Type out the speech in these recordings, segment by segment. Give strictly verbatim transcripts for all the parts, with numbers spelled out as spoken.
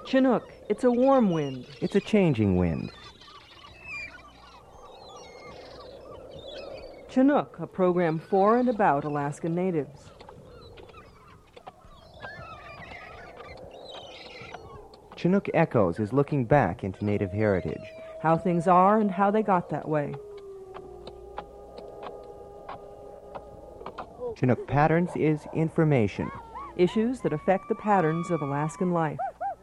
Chinook, it's a warm wind. It's a changing wind. Chinook, a program for and about Alaskan natives. Chinook Echoes is looking back into Native heritage. How things are and how they got that way. Chinook Patterns is information. Issues that affect the patterns of Alaskan life.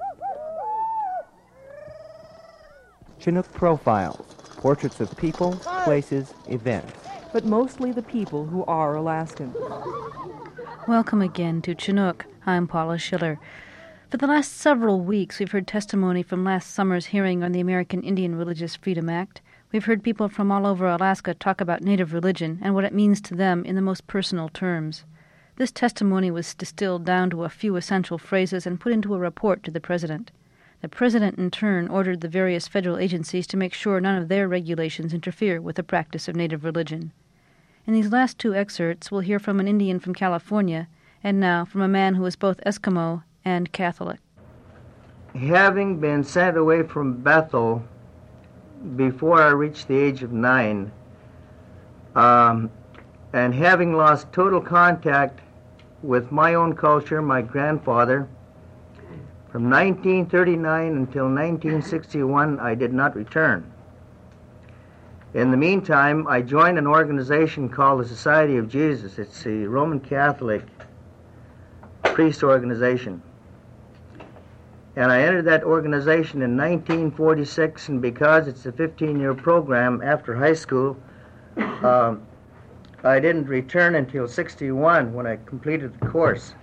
Chinook Profiles, portraits of people, places, events. But mostly the people who are Alaskan. Welcome again to Chinook. I'm Paula Schiller. For the last several weeks, we've heard testimony from last summer's hearing on the American Indian Religious Freedom Act. We've heard people from all over Alaska talk about Native religion and what it means to them in the most personal terms. This testimony was distilled down to a few essential phrases and put into a report to the President. The President, in turn, ordered the various federal agencies to make sure none of their regulations interfere with the practice of Native religion. In these last two excerpts, we'll hear from an Indian from California, and now from a man who is both Eskimo and Catholic. Having been sent away from Bethel before I reached the age of nine, um, and having lost total contact with my own culture, my grandfather, from nineteen thirty-nine until nineteen sixty-one, I did not return. In the meantime, I joined an organization called the Society of Jesus. It's a Roman Catholic priest organization. And I entered that organization in nineteen forty-six, and because it's a fifteen-year program after high school, um, I didn't return until sixty-one when I completed the course.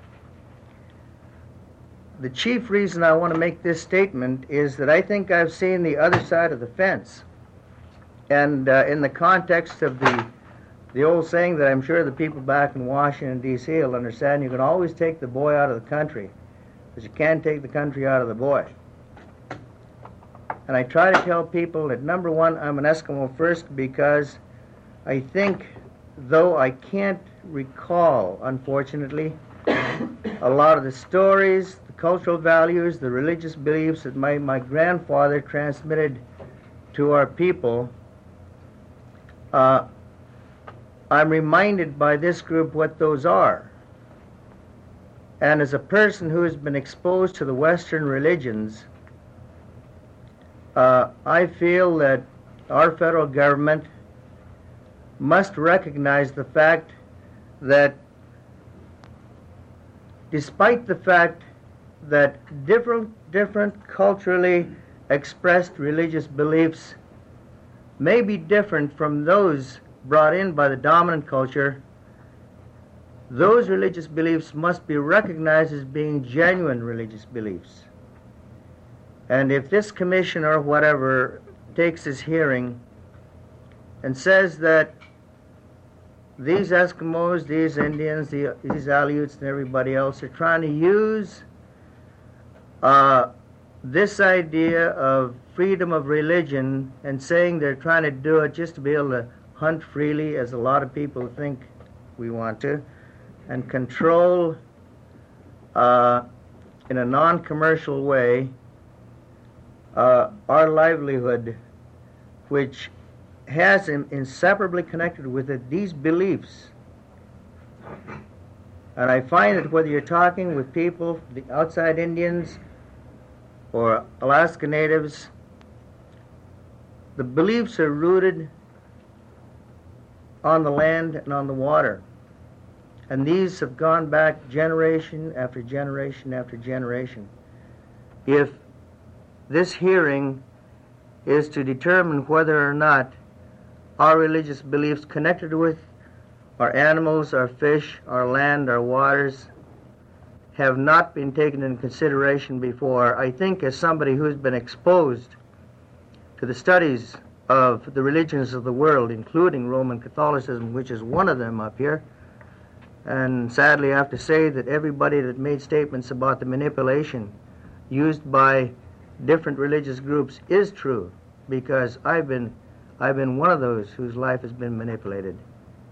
The chief reason I want to make this statement is that I think I've seen the other side of the fence. And uh, in the context of the the old saying that I'm sure the people back in Washington, D C will understand, you can always take the boy out of the country, but you can't take the country out of the boy. And I try to tell people that, number one, I'm an Eskimo first because I think, though I can't recall, unfortunately, a lot of the stories, the cultural values, the religious beliefs that my, my grandfather transmitted to our people, uh, I'm reminded by this group what those are. And as a person who has been exposed to the Western religions, uh, I feel that our federal government must recognize the fact that despite the fact that different, different culturally expressed religious beliefs may be different from those brought in by the dominant culture, those religious beliefs must be recognized as being genuine religious beliefs. And if this commission or whatever takes this hearing and says that these Eskimos, these Indians, the, these Aleuts and everybody else are trying to use uh, this idea of freedom of religion and saying they're trying to do it just to be able to hunt freely, as a lot of people think we want to, and control uh, in a non-commercial way uh, our livelihood, which has in, inseparably connected with it these beliefs. And I find that whether you're talking with people, the outside Indians or Alaska Natives, the beliefs are rooted on the land and on the water. And these have gone back generation after generation after generation. If this hearing is to determine whether or not our religious beliefs connected with our animals, our fish, our land, our waters have not been taken into consideration before, I think as somebody who's been exposed to the studies of the religions of the world, including Roman Catholicism, which is one of them up here, and sadly I have to say that everybody that made statements about the manipulation used by different religious groups is true, because I've been I've been one of those whose life has been manipulated.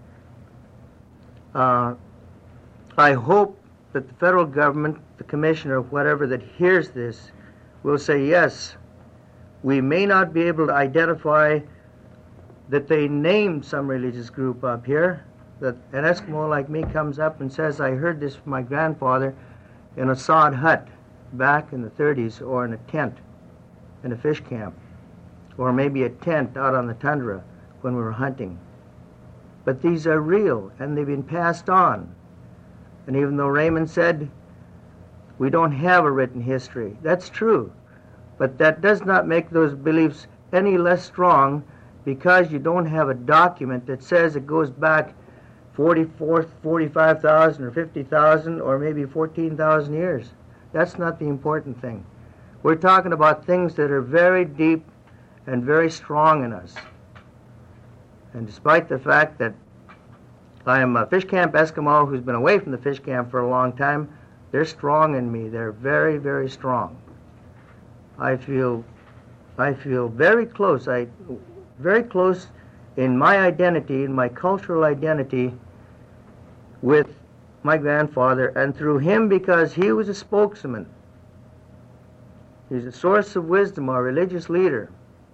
Uh, I hope that the federal government, the commissioner, whatever, that hears this, will say, yes, we may not be able to identify that they named some religious group up here, that an Eskimo like me comes up and says, I heard this from my grandfather in a sod hut back in the thirties, or in a tent in a fish camp, or maybe a tent out on the tundra when we were hunting. But these are real, and they've been passed on. And even though Raymond said we don't have a written history, that's true. But that does not make those beliefs any less strong, because you don't have a document that says it goes back forty-four, forty-five thousand or fifty thousand or maybe fourteen thousand years. That's not the important thing. We're talking about things that are very deep and very strong in us. And despite the fact that I am a fish camp Eskimo who's been away from the fish camp for a long time, they're strong in me. They're very, very strong. I feel, I feel very close. I, very close in my identity, in my cultural identity, with my grandfather, and through him, because he was a spokesman. He's a source of wisdom, our religious leader.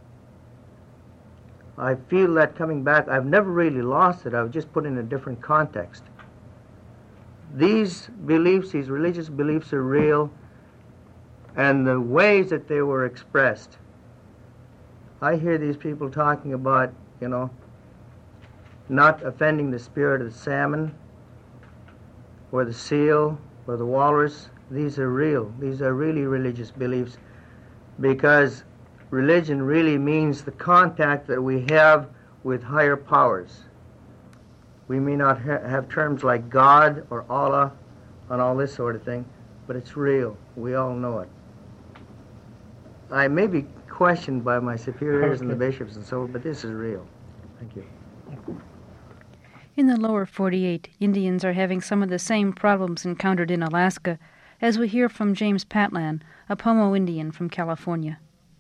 I feel that coming back. I've never really lost it. I've just put it in a different context. These beliefs, these religious beliefs, are real, and the ways that they were expressed. I hear these people talking about, you know, not offending the spirit of the salmon, or the seal, or the walrus. These are real. These are really religious beliefs, because religion really means the contact that we have with higher powers. We may not ha have terms like God or Allah and all this sort of thing, but it's real. We all know it. I may be questioned by my superiors and the bishops and so on, but this is real. Thank you. In the lower forty-eight, Indians are having some of the same problems encountered in Alaska, as we hear from James Patlan, a Pomo Indian from California.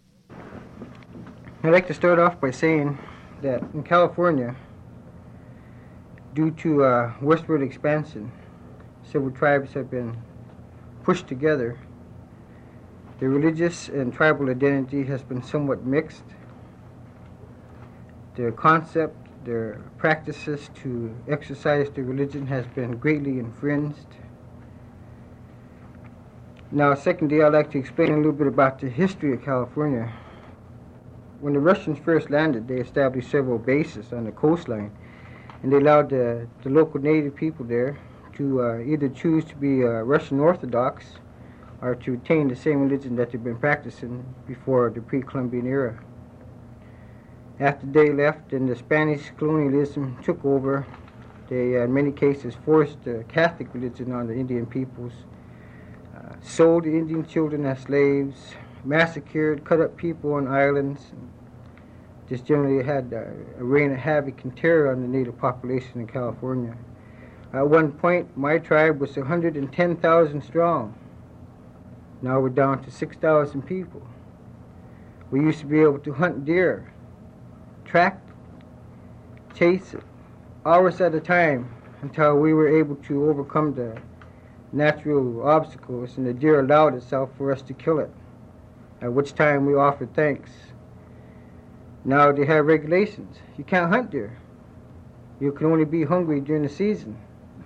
I'd like to start off by saying that in California, due to uh, westward expansion, several tribes have been pushed together. Their religious and tribal identity has been somewhat mixed. Their concept, their practices to exercise their religion has been greatly infringed. Now, secondly, I'd like to explain a little bit about the history of California. When the Russians first landed, they established several bases on the coastline, and they allowed the, the local native people there to uh, either choose to be uh, Russian Orthodox or to attain the same religion that they've been practicing before the pre-Columbian era. After they left and the Spanish colonialism took over, they uh, in many cases forced the Catholic religion on the Indian peoples, uh, sold the Indian children as slaves, massacred, cut up people on islands, and just generally had uh, a reign of havoc and terror on the native population in California. At one point, my tribe was one hundred ten thousand strong. Now we're down to six thousand people. We used to be able to hunt deer, track, chase it, hours at a time, until we were able to overcome the natural obstacles and the deer allowed itself for us to kill it, at which time we offered thanks. Now they have regulations. You can't hunt deer. You can only be hungry during the season.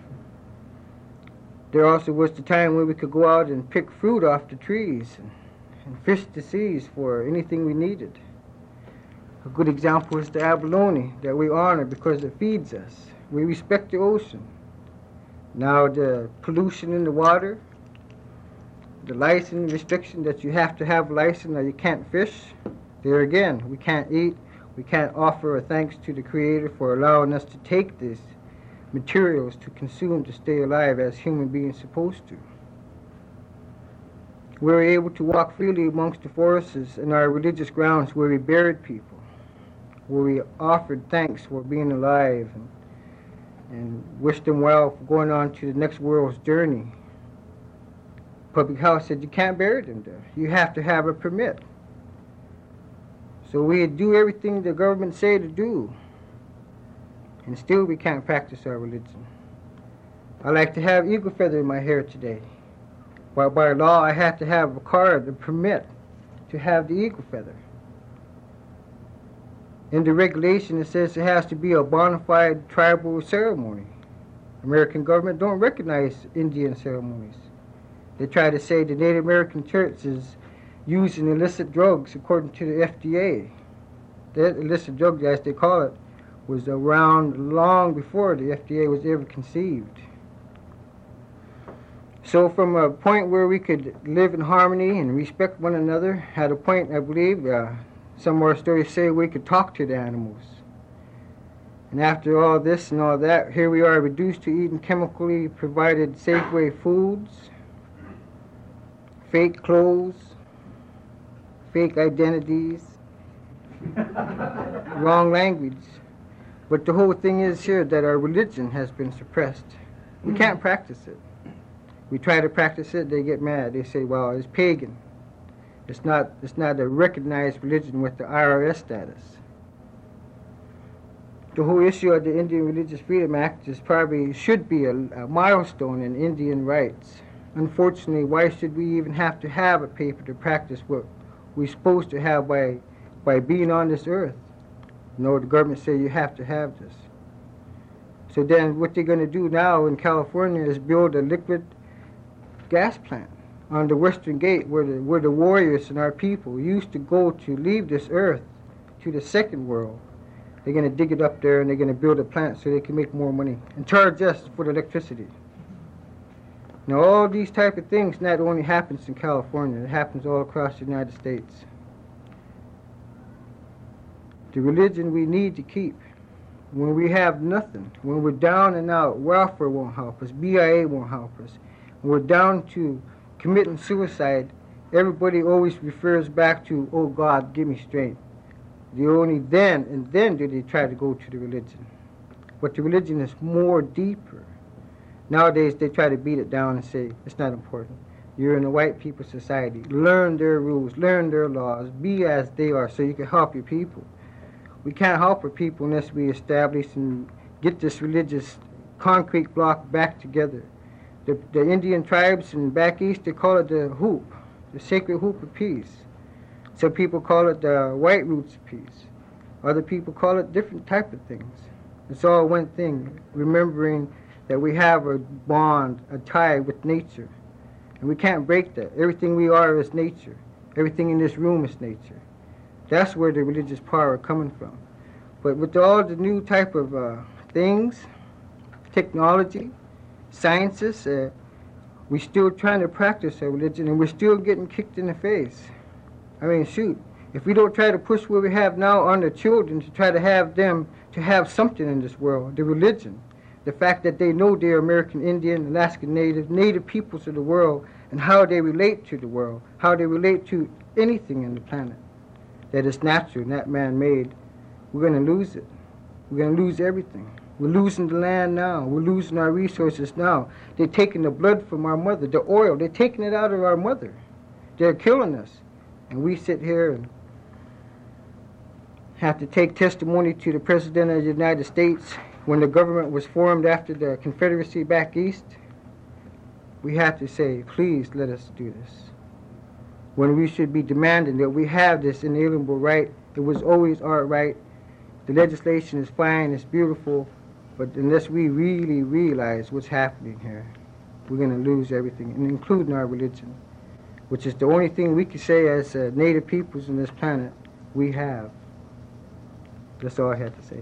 There also was the time where we could go out and pick fruit off the trees and, and fish the seas for anything we needed. A good example is the abalone that we honor because it feeds us. We respect the ocean. Now the pollution in the water, the license restriction that you have to have a license or you can't fish, there again, we can't eat, we can't offer a thanks to the Creator for allowing us to take these materials to consume to stay alive as human beings supposed to. We were able to walk freely amongst the forests and our religious grounds where we buried people, where we offered thanks for being alive and, and wished them well for going on to the next world's journey. Public House said you can't bury them there. You have to have a permit. So we do everything the government say to do, and still we can't practice our religion. I like to have eagle feather in my hair today. While by law I have to have a card, a permit, to have the eagle feather. In the regulation, it says it has to be a bona fide tribal ceremony. American government don't recognize Indian ceremonies. They try to say the Native American church is using illicit drugs according to the F D A. That illicit drug, as they call it, was around long before the F D A was ever conceived. So from a point where we could live in harmony and respect one another, at a point, I believe, uh, some of our stories say we could talk to the animals. And after all this and all that, here we are reduced to eating chemically provided Safeway foods, fake clothes, fake identities, wrong language. But the whole thing is here that our religion has been suppressed. We can't practice it. We try to practice it, they get mad. They say, well, it's pagan. It's not, it's not a recognized religion with the I R S status. The whole issue of the Indian Religious Freedom Act is probably should be a, a milestone in Indian rights. Unfortunately, why should we even have to have a paper to practice what we're supposed to have by, by being on this earth? You know, the government say you have to have this. So then what they're going to do now in California is build a liquid gas plant on the Western Gate where the, where the warriors and our people used to go to leave this earth to the second world. They're going to dig it up there and they're going to build a plant so they can make more money and charge us for the electricity. Now all these type of things not only happens in California, it happens all across the United States. The religion we need to keep. When we have nothing, when we're down and out, welfare won't help us, B I A won't help us. When we're down to committing suicide, everybody always refers back to, oh God, give me strength. The only then and then do they try to go to the religion. But the religion is more deeper. Nowadays they try to beat it down and say, it's not important. You're in a white people society. Learn their rules, learn their laws, be as they are so you can help your people. We can't help our people unless we establish and get this religious concrete block back together. The, the Indian tribes in back east, they call it the hoop, the sacred hoop of peace. Some people call it the white roots of peace. Other people call it different type of things. It's all one thing, remembering that we have a bond, a tie with nature. And we can't break that. Everything we are is nature. Everything in this room is nature. That's where the religious power is coming from. But with all the new type of uh, things, technology, sciences, uh, we're still trying to practice our religion and we're still getting kicked in the face. I mean, shoot, if we don't try to push what we have now on the children to try to have them to have something in this world, the religion, the fact that they know they're American Indian, Alaskan Native, Native peoples of the world, and how they relate to the world, how they relate to anything in the planet that is natural, not man-made, we're going to lose it. We're going to lose everything. We're losing the land now. We're losing our resources now. They're taking the blood from our mother, the oil. They're taking it out of our mother. They're killing us. And we sit here and have to take testimony to the President of the United States when the government was formed after the Confederacy back east. We have to say, please let us do this. When we should be demanding that we have this inalienable right. It was always our right. The legislation is fine, it's beautiful, but unless we really realize what's happening here, we're going to lose everything, and including our religion, which is the only thing we can say as uh, native peoples on this planet we have. That's all I had to say.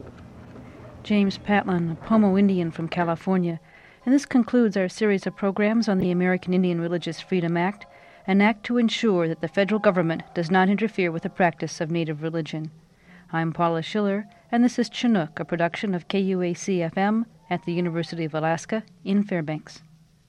James Patlin, a Pomo Indian from California. And this concludes our series of programs on the American Indian Religious Freedom Act, an act to ensure that the federal government does not interfere with the practice of Native religion. I'm Paula Schiller, and this is Chinook, a production of K U A C F M at the University of Alaska in Fairbanks.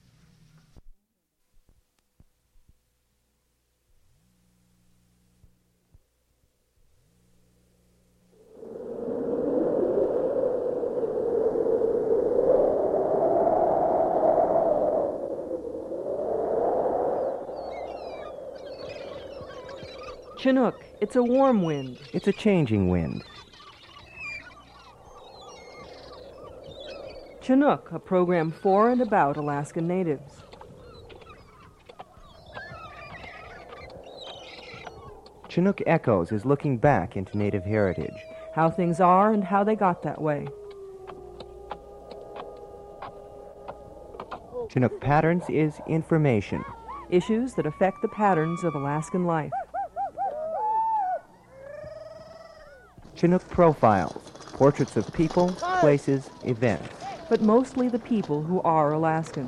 Chinook, it's a warm wind. It's a changing wind. Chinook, a program for and about Alaskan Natives. Chinook Echoes is looking back into Native heritage. How things are and how they got that way. Chinook Patterns is information. Issues that affect the patterns of Alaskan life. Chinook Profiles, portraits of people, places, events. But mostly the people who are Alaskan.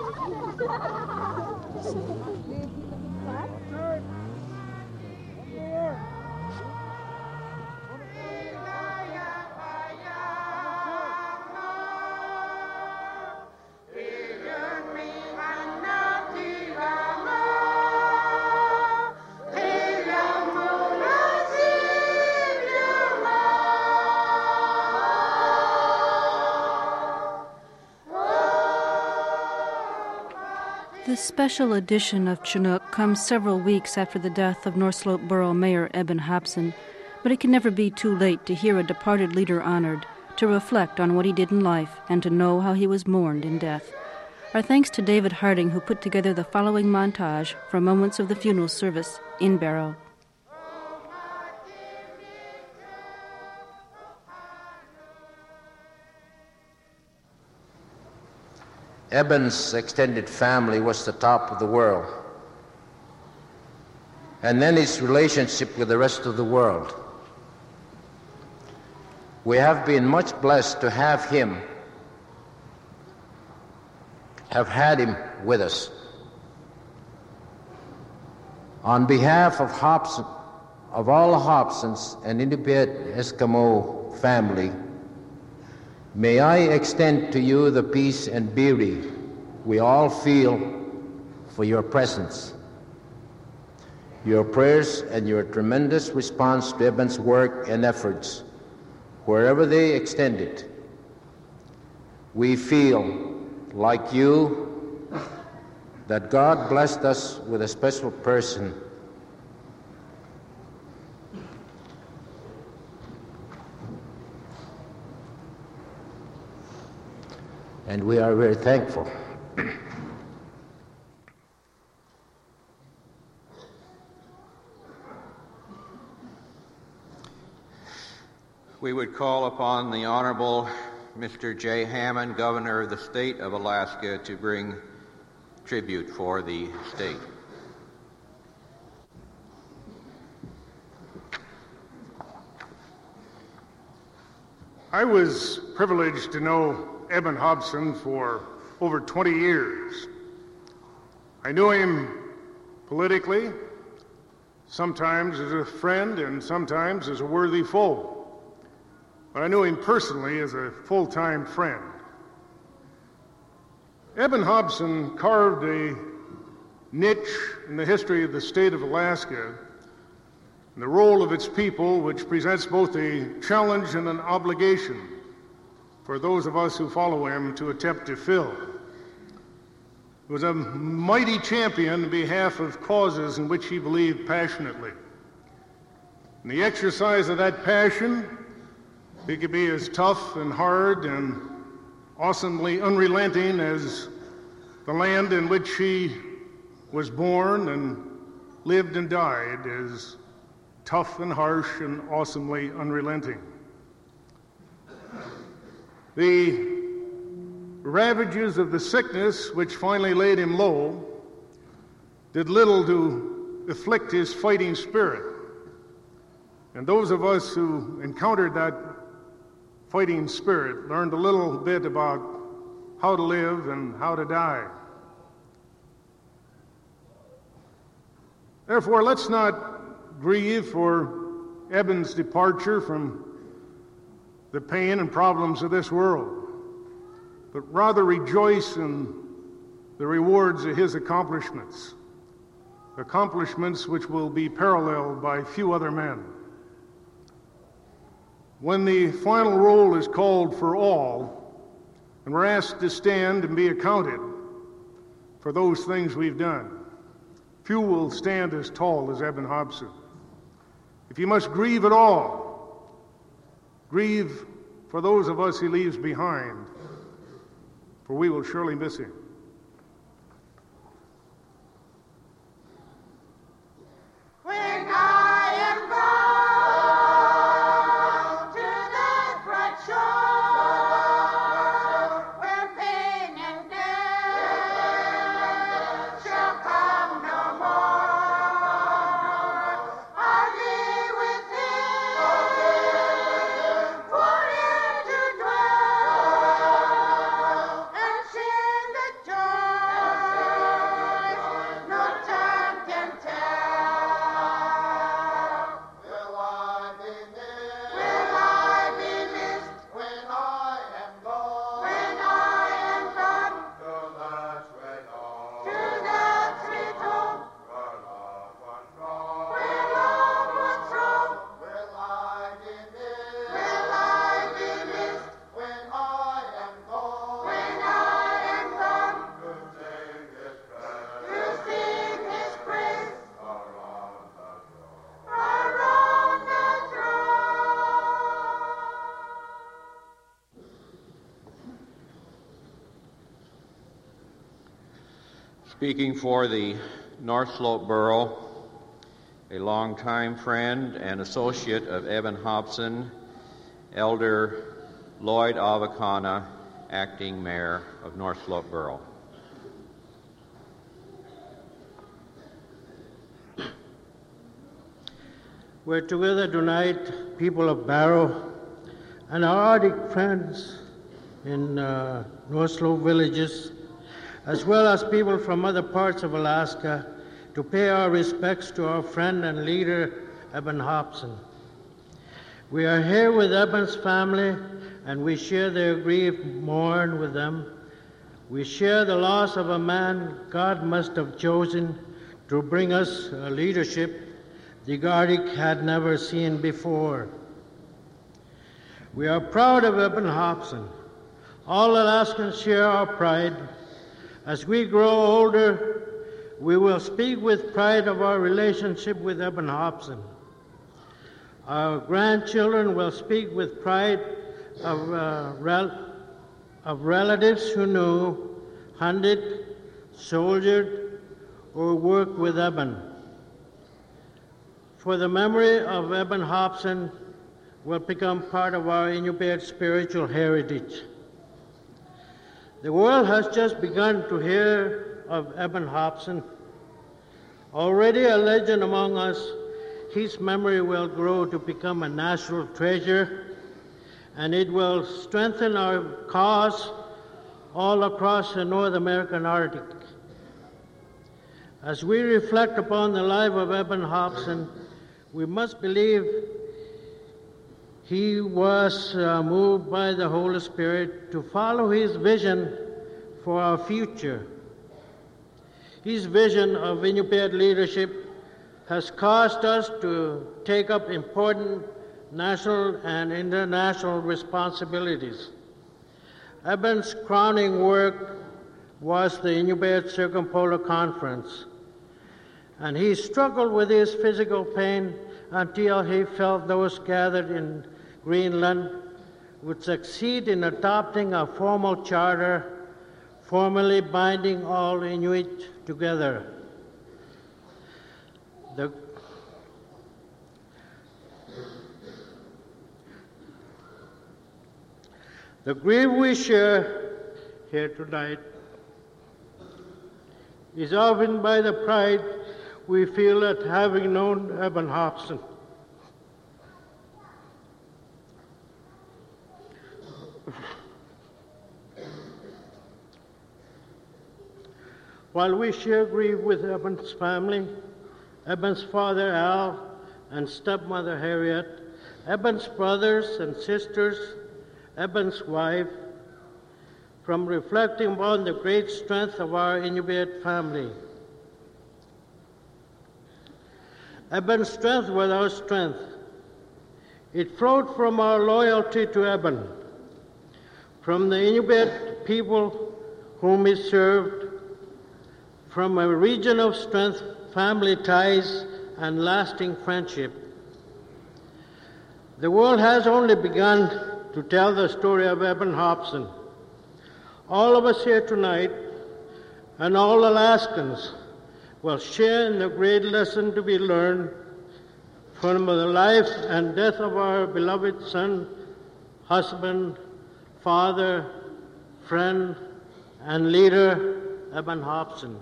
This special edition of Chinook comes several weeks after the death of North Slope Borough Mayor Eben Hobson, but it can never be too late to hear a departed leader honored, to reflect on what he did in life, and to know how he was mourned in death. Our thanks to David Harding, who put together the following montage from moments of the funeral service in Barrow. Eben's extended family was the top of the world. And then his relationship with the rest of the world. We have been much blessed to have him, have had him with us. On behalf of Hobson, of all the Hobsons and Inupiat Eskimo family, may I extend to you the peace and beauty we all feel for your presence, your prayers, and your tremendous response to Eben's work and efforts, wherever they extended. We feel, like you, that God blessed us with a special person. And we are very thankful. We would call upon the Honorable Mister Jay Hammond, Governor of the State of Alaska, to bring tribute for the state. I was privileged to know Eben Hobson for over twenty years. I knew him politically, sometimes as a friend and sometimes as a worthy foe. But I knew him personally as a full-time friend. Eben Hobson carved a niche in the history of the state of Alaska and the role of its people, which presents both a challenge and an obligation for those of us who follow him to attempt to fill. He was a mighty champion on behalf of causes in which he believed passionately. In the exercise of that passion, he could be as tough and hard and awesomely unrelenting as the land in which he was born and lived and died is tough and harsh and awesomely unrelenting. The ravages of the sickness which finally laid him low did little to afflict his fighting spirit. And those of us who encountered that fighting spirit learned a little bit about how to live and how to die. Therefore, let's not grieve for Eben's departure from the pain and problems of this world, but rather rejoice in the rewards of his accomplishments, accomplishments which will be paralleled by few other men. When the final roll is called for all, and we're asked to stand and be accounted for those things we've done, few will stand as tall as Eben Hobson. If you must grieve at all, grieve for those of us he leaves behind, for we will surely miss him. When I Speaking for the North Slope Borough, a longtime friend and associate of Eben Hobson, Elder Lloyd Avacana, Acting Mayor of North Slope Borough. We're together tonight, people of Barrow, and our Arctic friends in uh, North Slope villages, as well as people from other parts of Alaska, to pay our respects to our friend and leader, Eben Hobson. We are here with Eben's family, and we share their grief, mourn with them. We share the loss of a man God must have chosen to bring us a leadership the Arctic had never seen before. We are proud of Eben Hobson. All Alaskans share our pride. As we grow older, we will speak with pride of our relationship with Eben Hobson. Our grandchildren will speak with pride of, uh, rel- of relatives who knew, hunted, soldiered, or worked with Eben. For the memory of Eben Hobson will become part of our Inupiat spiritual heritage. The world has just begun to hear of Eben Hobson. Already a legend among us, his memory will grow to become a national treasure, and it will strengthen our cause all across the North American Arctic. As we reflect upon the life of Eben Hobson, we must believe he was uh, moved by the Holy Spirit to follow his vision for our future. His vision of Inupiat leadership has caused us to take up important national and international responsibilities. Eben's crowning work was the Inupiat Circumpolar Conference, and he struggled with his physical pain until he felt those gathered in Greenland would succeed in adopting a formal charter, formally binding all Inuit together. The, the grief we share here tonight is often by the pride we feel at having known Eben Hobson. While we share grief with Eben's family, Eben's father Al and stepmother Harriet, Eben's brothers and sisters, Eben's wife, from reflecting upon the great strength of our Inupiat family. Eben's strength was our strength. It flowed from our loyalty to Eben, from the Inupiat people whom he served, from a region of strength, family ties, and lasting friendship. The world has only begun to tell the story of Eben Hobson. All of us here tonight, and all Alaskans, will share in the great lesson to be learned from the life and death of our beloved son, husband, father, friend, and leader, Eben Hobson.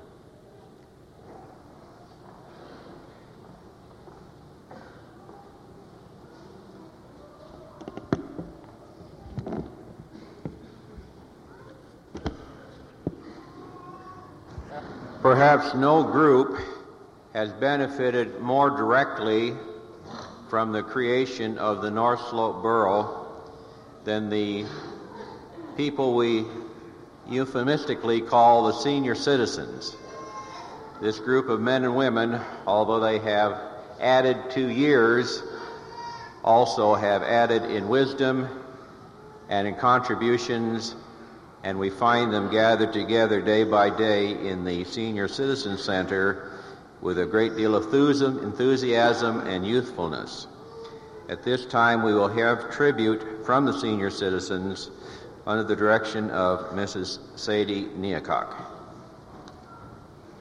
Perhaps no group has benefited more directly from the creation of the North Slope Borough than the people we euphemistically call the senior citizens. This group of men and women, although they have added two years, also have added in wisdom and in contributions, and we find them gathered together day by day in the Senior Citizen Center with a great deal of enthusiasm and youthfulness. At this time, we will have tribute from the senior citizens under the direction of Missus Sadie Neacock.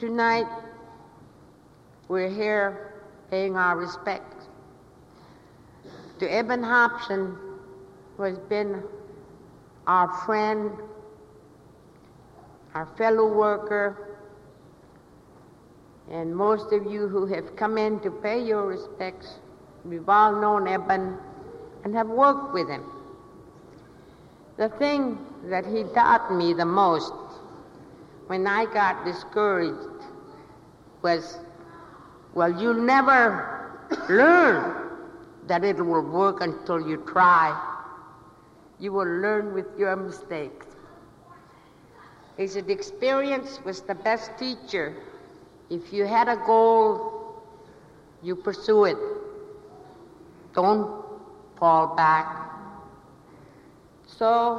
Tonight, we're here paying our respects to Eben Hobson, who has been our friend, our fellow worker, and most of you who have come in to pay your respects, we've all known Eben and have worked with him. The thing that he taught me the most when I got discouraged was, well, you'll never learn that it will work until you try. You will learn with your mistakes. He said, experience was the best teacher. If you had a goal, you pursue it. Don't fall back. So,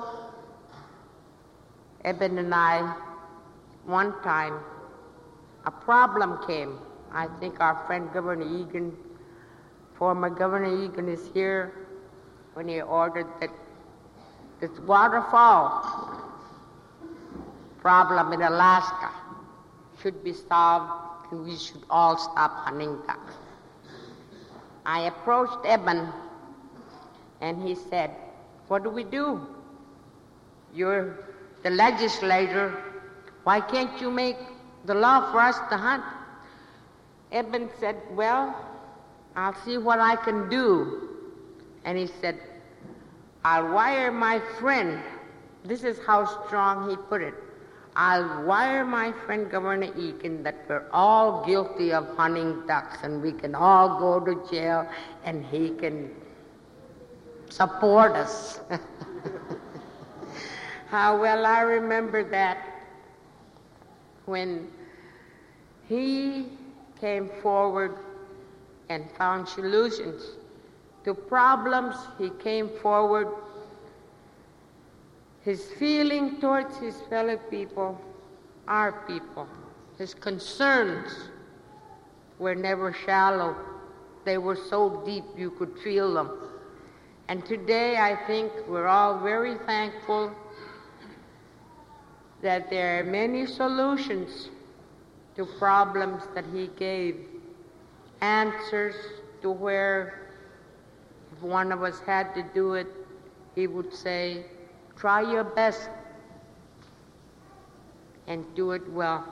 Eben and I, one time, a problem came. I think our friend Governor Egan, former Governor Egan is here, when he ordered that this waterfall problem in Alaska should be solved and we should all stop hunting ducks. I approached Eben and he said, what do we do? You're the legislator. Why can't you make the law for us to hunt? Eben said, well, I'll see what I can do. And he said, I'll wire my friend. This is how strong he put it. I'll wire my friend Governor Egan that we're all guilty of hunting ducks and we can all go to jail and he can support us. How well I remember that when he came forward and found solutions to problems. He came forward. His feeling towards his fellow people, our people, his concerns were never shallow. They were so deep you could feel them. And today I think we're all very thankful that there are many solutions to problems that he gave, answers to where if one of us had to do it, he would say, try your best and do it well.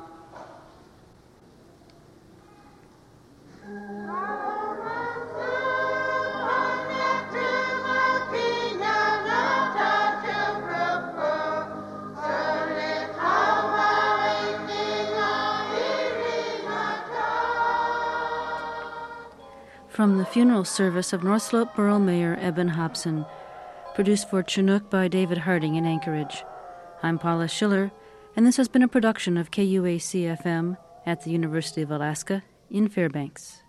From the funeral service of North Slope Borough Mayor Eben Hobson, produced for Chinook by David Harding in Anchorage. I'm Paula Schiller, and this has been a production of K U A C F M at the University of Alaska in Fairbanks.